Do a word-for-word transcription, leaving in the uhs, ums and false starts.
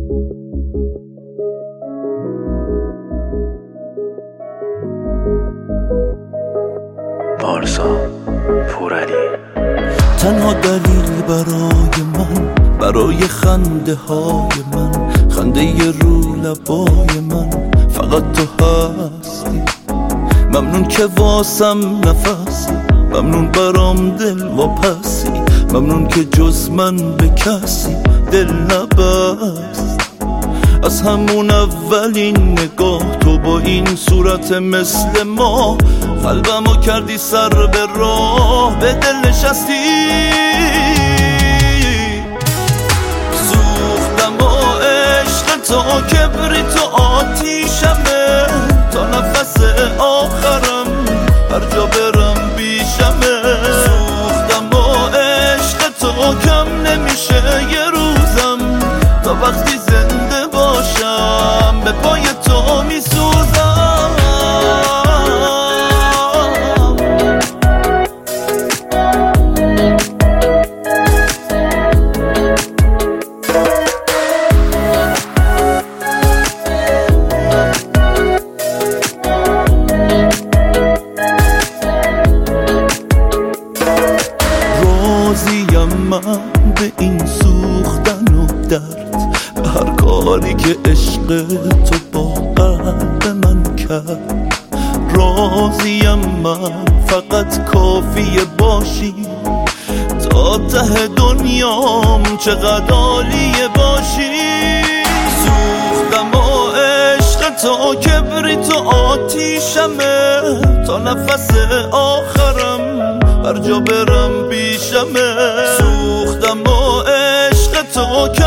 پارسا پورعلی. تنها دلیل برای من، برای خنده های من، خنده ی رو لبای من فقط تو هستی. ممنون که واسم نفسی، ممنون برام دل واپسی، ممنون که جز من به کسی دل نبست. از همون اولین نگاه تو با این صورت مثل ما قلبمو کردی سر به راه، به دل نشستی. سوختم با عشق تو، کبریت و آتیشمه، تا نفس آخرم هر جا برم بیشمه. سوختم با عشق تو، کم نمیشه یه روزم، تا وقتی زنده باشم به پای تو میسوزم. راضیم من به این سوختن و درد، به هر کاری که عشق تو با قلب من کرد. راضیم من فقط کافیه باشی، تا ته دنیام چقدر عالیه باشی. سوختم با عشق تو، کبریت و آتیشمه، تا نفس آخرم هر جا برم بیشمه. سوختم با عشق تو،